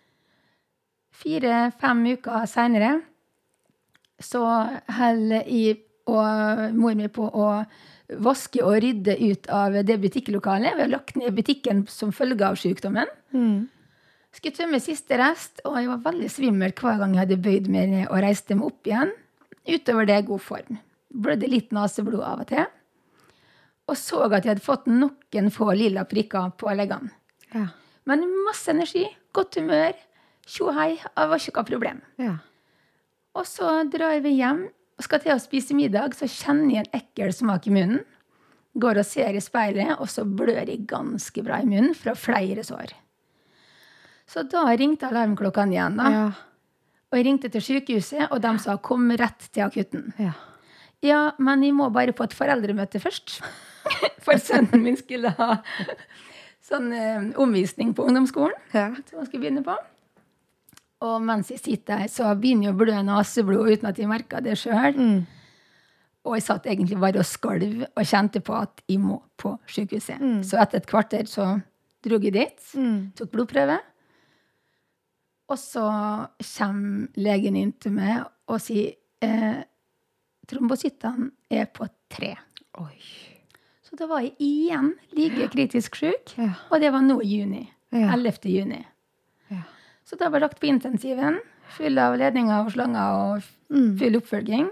4-5 uker senere, så holder jeg og mor mi på å vaske og rydde ut av det butikklokalet. Vi har lagt ned butikken som følge av sykdommen. Skulle tømme siste rest, og jeg var veldig svimmel hver gang jeg hadde bøyd meg ned og reiste meg opp igjen. Utover det god form. Blødde litt naseblod av og til. Og så at jeg hadde fått noen få lilla prikker på leggene. Ja. Men masse energi, godt humør, tjohei, det var ikke noe problem. Ja. Og så drar vi hjem, og skal til å spise middag, så kjenner jeg en ekkel smak i munnen. Går og ser i speilet, og så blør jeg ganske bra i munnen fra flere sår. Så da ringte alarmklokken igjen da. Ja. Og jeg ringte til sykehuset, og de sa, kom rett til akutten. Ja, men jeg må bare på et foreldremøte først. For sønnen min skulle ha sånn omvisning på ungdomsskolen, som han skulle begynne på. Og mens jeg sitter her, så begynner jeg å blø naseblod uten at jeg merket det selv. Og jeg satt egentlig bare og skalv og kjente på at jeg må på sykehuset. Så etter et kvarter så drog jeg dit, tok blodprøve. Og så kommer legen inn til meg og sier, trombocyttene på 3. Oi. Så da var jeg igjen like kritisk syk, og det var nå i juni, 11. juni. Så da var jeg lagt på intensiven, full av ledninger og slanger og full oppfølging.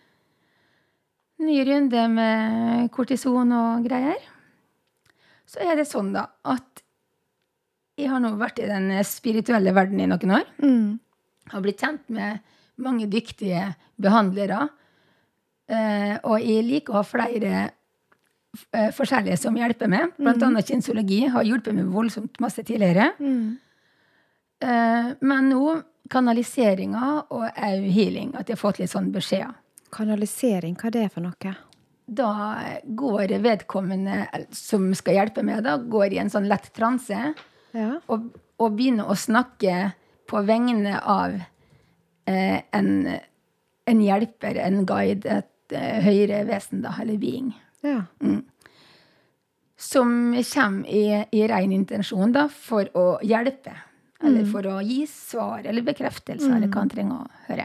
Ny runde med kortison og greier. Så det sånn da, at jeg har nå vært i den spirituelle verden i noen år. Har blitt kjent med mange dyktige behandlere, og jeg liker å ha flere forskjellige som hjelper meg. Blant annet kinsologi har hjulpet meg voldsomt masse tidligere. Men nå kanaliseringer og healing, at jeg har fått litt sånn beskjed. Kanalisering, hva det for noe? Da går vedkommende som skal hjelpe meg, da går i en sånn lett transe, og begynner å snakke på vegne av en hjelper, en guide, et høyere vesen da, eller being. Som kommer i ren intensjon da, for å hjelpe, eller for å gi svar, eller bekreftelse, eller hva han trenger å høre.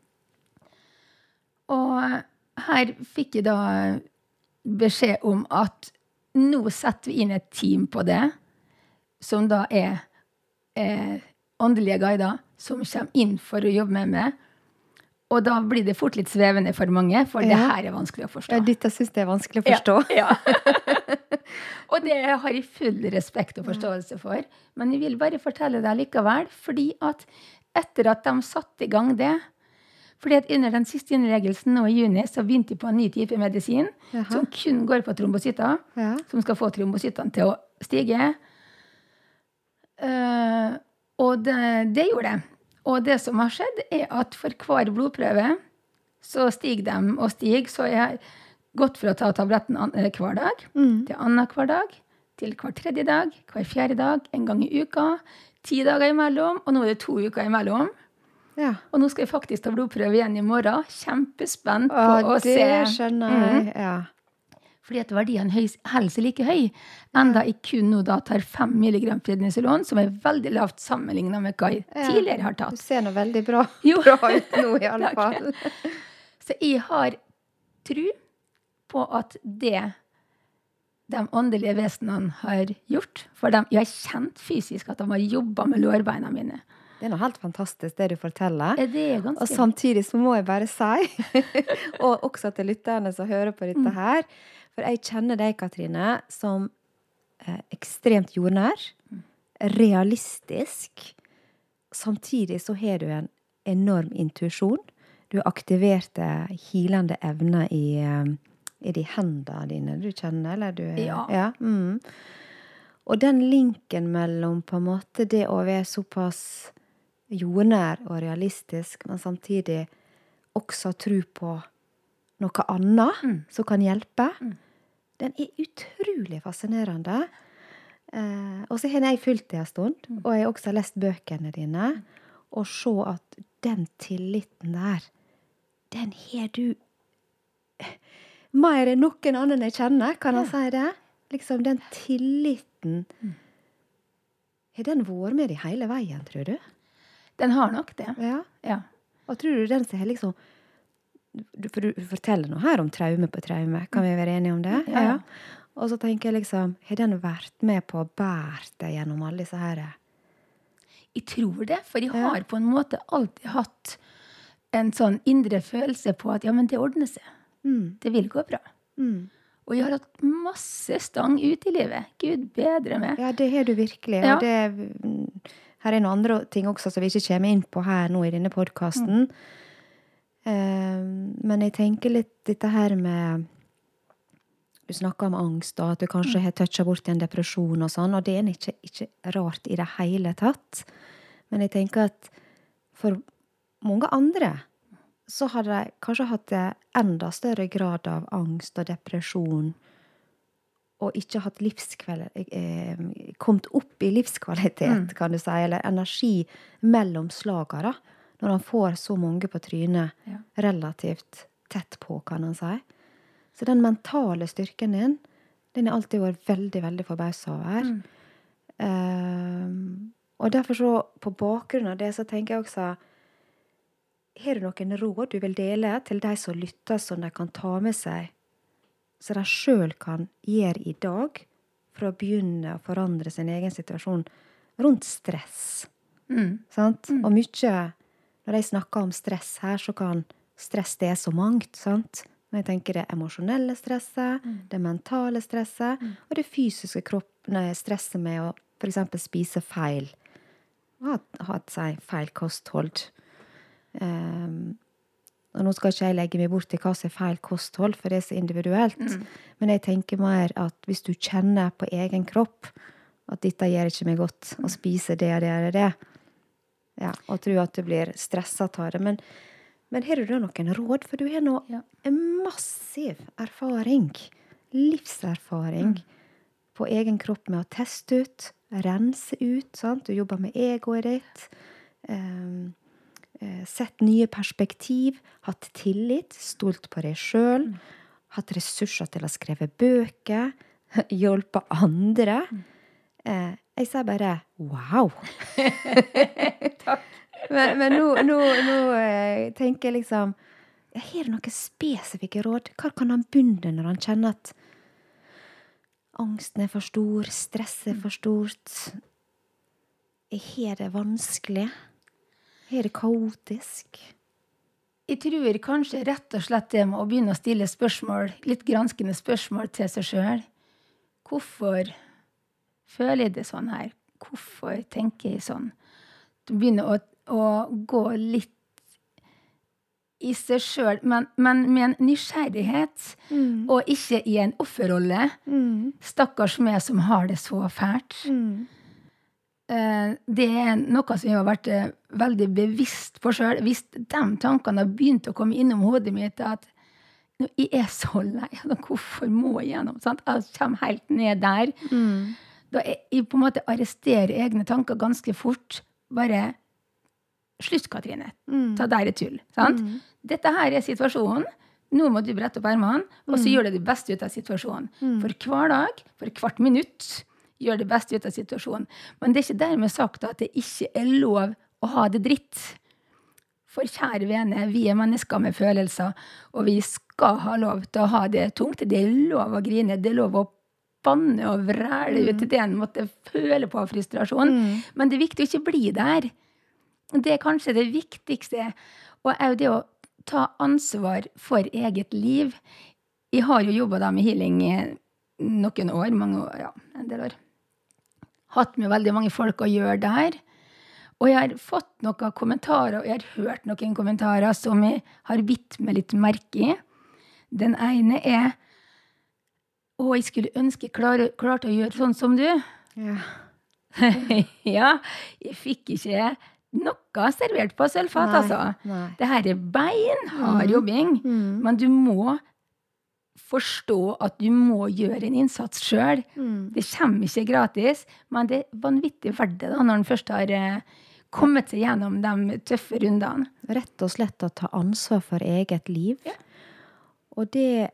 Og her fikk jeg da beskjed om at nå setter vi inn et team på det, som da åndelige guider, som kommer inn for å jobbe med meg. Og da blir det fort litt svevende for mange, for det her vanskelig å forstå. Ja, dette synes jeg vanskelig å forstå. Ja. Og det har jeg full respekt og forståelse for. Men jeg vil bare fortelle deg likevel, fordi at etter at de satte i gang det, fordi at under den siste innleggelsen nå i juni, så begynte jeg på en ny type medisin, som kun går på trombocytter, som skal få trombocyttene til å stige. Og det gjorde det. Og det som har skjedd at for hver blodprøve så stiger de og stiger, så jeg har gått fra å ta tabletten hver dag til annen hver dag, til hver tredje dag, hver fjerde dag, en gang i uka, 10 dager imellom, og nå er det 2 uker imellom. Ja. Og nå skal jeg faktisk ta blodprøve igjen i morgen. Kjempespent på å se. Det skjønner jeg, ja. Fordi at verdiene holder seg like høy, enda jeg kun nå da tar 5 milligram prednisolon, som er veldig lavt sammenlignet med hva jeg tidligere har tatt. Du ser noe veldig bra, bra ut nå i alle fall. Så jeg har tro på at det de åndelige vesenene har gjort, for jeg har kjent fysisk at de har jobbet med lårbeina mine. Det er noe helt fantastisk det du forteller. Det er ganske. Og samtidig så må jeg bare si, og også til lytterne som hører på dette her, for jeg kjenner deg, Katrine, som ekstremt jordnær, realistisk. Samtidig så har du en enorm intuisjon. Du har aktiverte hilende evner i de hendene dine, du kjenner, eller du... Ja. Og den linken mellom på en måte det å være såpass jordnær og realistisk, men samtidig også tro på noe annet som kan hjelpe, den er utrolig fascinerende. Og så har jeg fulgt det en stund, og jeg har også lest bøkene dine, og se at den tilliten der, den har du mer enn noen annen jeg kjenner, kan jeg si det? Liksom den tilliten, har den vært med deg hele veien, tror du? Den har nok det. Ja. Og tror du den som har liksom, for du forteller noe her om traume på traume, kan vi være enige om det? Ja. Og så tenker jeg liksom, har den vært med på å bære deg gjennom alle disse her? Jeg tror det, for jeg har på en måte alltid hatt en sånn indre følelse på at ja, men det ordner seg. Det vil gå bra. Og jeg har hatt masse stang ut i livet. Gud bedre meg. Ja, det har du virkelig. Og her er noen andre ting også som vi ikke kommer inn på her nå i denne podcasten. Men jeg tenker litt dette her med, du snakker om angst, og at du kanskje har touchet bort en depresjon og sånn, og det er ikke rart i det hele tatt. Men jeg tenker at for mange andre så hadde de kanskje hatt enda større grad av angst og depresjon, og ikke hatt kommet opp i livskvalitet, kan du si, eller energi mellom slagene, når han får så mange på trynet relativt tett på, kan han si. Så den mentale styrken din, den har alltid vært veldig, veldig forbauset over. Og derfor så, på bakgrunn av det, så tenker jeg også, har du noen råd du vil dele til de som lytter, som de kan ta med seg, så de selv kan gjøre i dag, for å begynne å forandre sin egen situasjon rundt stress? Sant? Og mye, når jeg snakker om stress her, så kan stress det så mangt, sant? Men jeg tenker det emosjonelle stresset, det mentale stresset, og det fysiske stresset med å for eksempel spise feil, og ha et feil kosthold. Og nå skal ikke jeg legge meg bort til hva som er feil kosthold, for det er så individuelt. Men jeg tenker mer at hvis du kjenner på egen kropp at dette gjør ikke meg godt å spise det og det og det, og tror at du blir stresset av det. Men har du da noen råd? For du har nå en massiv erfaring, livserfaring på egen kropp med å teste ut, rense ut, sant? Du jobber med egoet ditt, sett nye perspektiv, hatt tillit, stolt på deg selv, hatt ressurser til å skrive bøker, hjelpe andre. Jeg sier bare, wow! Takk. Men nå tenker jeg liksom, jeg har noen spesifikke råd. Hva kan han begynne når han kjenner at angsten er for stor, stresset er for stort? Jeg har det vanskelig. Er det kaotisk? Jeg tror kanskje rett og slett det med å begynne å stille spørsmål, litt granskende spørsmål til seg selv. Hvorfor føler jeg det sånn her? Hvorfor tenker jeg sånn? Du begynner å gå litt i seg selv, men med en nysgjerrighet, og ikke i en offerrolle. Stakkars meg som har det så fælt. Det er noe som jeg har vært veldig bevisst på selv. Hvis de tankene har begynt å komme innom hodet mitt, at Jeg er så lei. Hvorfor må jeg gjennom? Sant? Jeg kommer helt ned der. Da jeg på en måte arresterer egne tanker ganske fort. Bare slutt, Katrine. Ta der tull. Sant? Dette her er situasjonen. Nå må du brette opp ermene, og så gjør det beste ut av situasjonen. For hver dag, for hvert minutt, gjør det beste ut av situasjonen. Men det er ikke dermed sagt at det ikke er lov å ha det dritt. For kjære vene, vi er mennesker med følelser, og vi skal ha lov til å ha det tungt. Det er lov å grine, det er lov å banne og vræle ut det en måtte føle på frustrasjon. Men det er viktig å ikke bli der. Det er kanskje det viktigste, og også det å ta ansvar for eget liv. Jeg har jo jobbet da med healing i noen år, mange år, ja, en del år. Hatt med veldig mange folk å gjøre der. Og jeg har fått noen kommentarer, og jeg har hørt noen kommentarer som jeg har bitt meg litt merke i. Den ene er, jeg skulle ønske jeg klarte å gjøre sånn som du. Ja. Ja, jeg fikk ikke noe servert på sølvfat, altså. Nei. Det her er beinhard jobbing, men du må forstå at du må gjøre en innsats selv. Det kommer ikke gratis, men det er vanvittig verdt det da, når den først har kommet seg gjennom de tøffe rundene. Rett og slett å ta ansvar for eget liv. Ja. Og det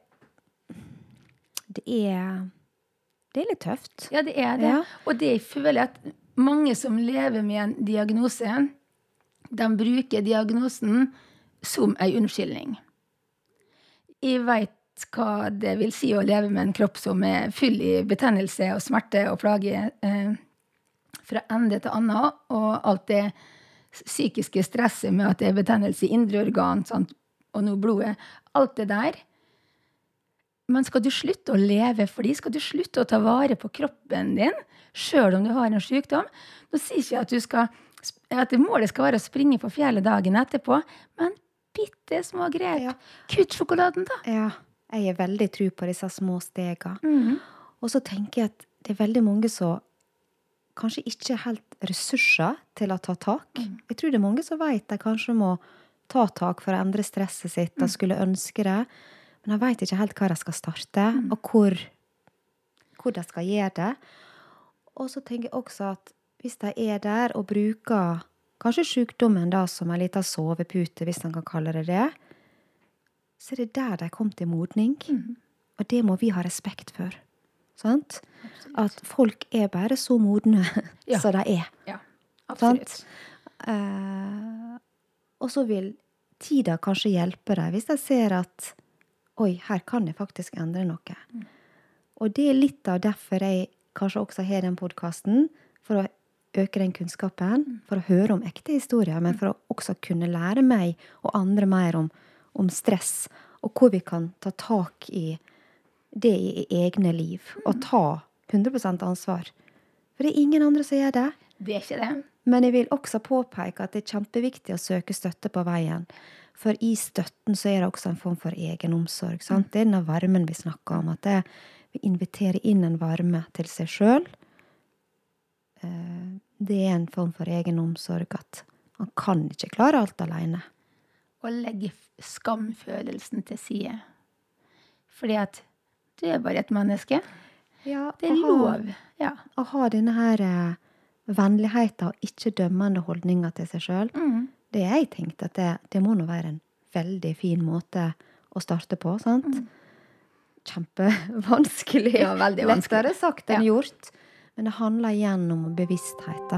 er litt tøft. Ja, det er det. Ja. Og det jeg føler at mange som lever med en diagnose, de bruker diagnosen som en unnskyldning. Jeg vet hva det vil si å leve med en kropp som er full i betennelse og smerte og plage fra ende til annen, og alt det psykiske stresset med at det er betennelse i indre organ, sant? Og nå blodet, alt det der. Men skal du slutte å leve fordi, skal du slutte å ta vare på kroppen din, selv om du har en sykdom, nå sier ikke at målet skal være å springe på fjellet dagen etterpå, men bitte små grep. Ja. Kutt sjokoladen da. Ja, jeg er veldig tro på disse små stega. Og så tenker jeg at det er veldig mange som kanskje ikke har helt ressurser til å ta tak. Jeg tror det er mange som vet at de kanskje må ta tak for å endre stresset sitt, og skulle ønske det, men de vet ikke helt hva de skal starte, og hvor de skal gjøre det. Og så tenker jeg også at hvis de er der og bruker kanskje sykdommen da som en liten sovepute, hvis man kan kalle det det, så er det der de kom til modning. Og det må vi ha respekt for. Sant? At folk er bare så modne som de er. Ja, absolutt. Og så vil tida kanskje hjelpe deg hvis de ser at oi, her kan jeg faktisk endre noe. Og det er litt av derfor jeg kanskje også har den podcasten, for å øke den kunnskapen, for å høre om ekte historier, men for å også kunne lære meg og andre mer om stress, og hvor vi kan ta tak i det i egne liv, og ta 100% ansvar. For det er ingen andre som gjør det. Det er ikke det. Men jeg vil også påpeke at det er kjempeviktig å søke støtte på veien. For i støtten så er det også en form for egenomsorg. Sant? Det er denne varmen vi snakker om, at vi inviterer inn en varme til seg selv. Det er en form for egenomsorg at man kan ikke klare alt alene. Og legge skamfølelsen til side. Fordi at du er bare et menneske. Ja, det er lov. Ja. Å ha denne her vennligheten og ikke dømmende holdninger til seg selv. Det jeg tenkte at det må nå være en veldig fin måte å starte på, sant? Kjempevanskelig. Ja, veldig vanskelig. Lettere sagt enn gjort. Men det handler igjen om bevissthet.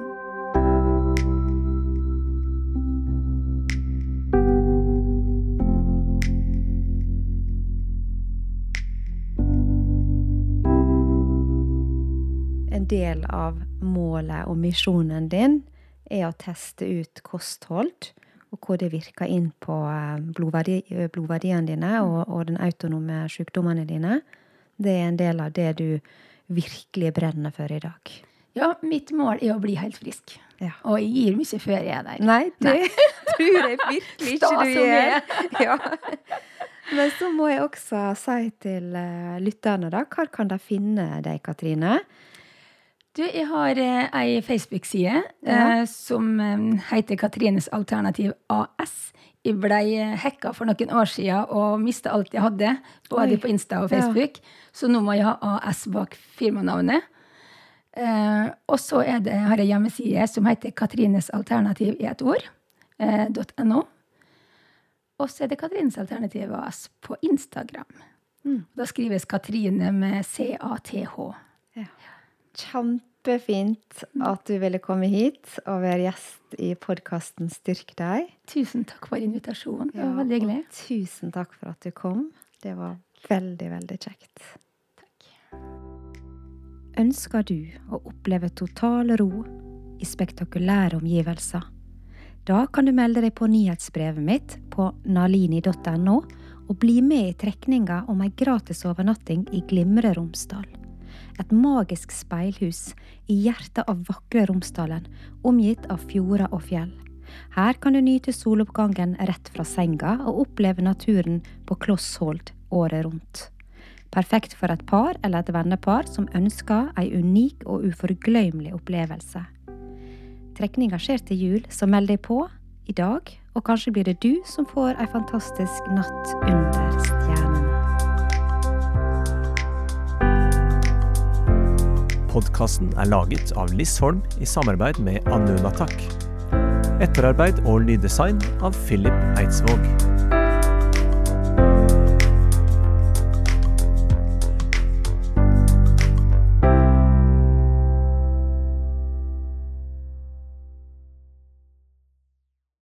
En del av målet og misjonen din er å teste ut kosthold, og hvor det virker inn på blodverdiene dine og den autonome sykdommene dine. Det er en del av det du virkelig brenner for i dag. Ja, mitt mål er å bli helt frisk. Ja. Og jeg gir mye før jeg er der. Nei, det tror jeg virkelig ikke du gjør. Ja. Men så må jeg også si til lytterne da, hvor kan de finne deg, Katrine? Jeg har en Facebook-side som heter Katrines Alternativ AS. Jeg ble hacka for noen år siden og mistet alt jeg hadde, både på Insta og Facebook. Så nå må jeg ha AS bak firmanavnet. Og så har jeg hjemmeside som heter Katrines Alternativ i et ord, .no. Og så det Katrines Alternativ AS på Instagram. Da skrives Katrine med CATH. Ja. Kjempefint at du ville komme hit og være gjest i podcasten Styrk deg. Tusen takk for invitasjonen. Det var veldig hyggelig. Tusen takk for at du kom. Det var veldig, veldig kjekt. Takk. Ønsker du å oppleve total ro i spektakulære omgivelser? Da kan du melde deg på nyhetsbrevet mitt på nalini.no og bli med i trekninga om en gratis overnatting i Glimre Romsdal. Et magisk speilhus i hjertet av vakre Romsdalen, omgitt av fjorder og fjell. Her kan du nyte soloppgangen rett fra senga og oppleve naturen på kloss hold året rundt. Perfekt for et par eller et vennepar som ønsker en unik og uforglemmelig opplevelse. Trekninga skjer til jul, så meld deg på i dag, og kanskje blir det du som får en fantastisk natt under stjernene. Podcasten laget av Liss Holm i samarbeid med Anunatak. Etterarbeid og lyddesign av Philip Eidsvåg.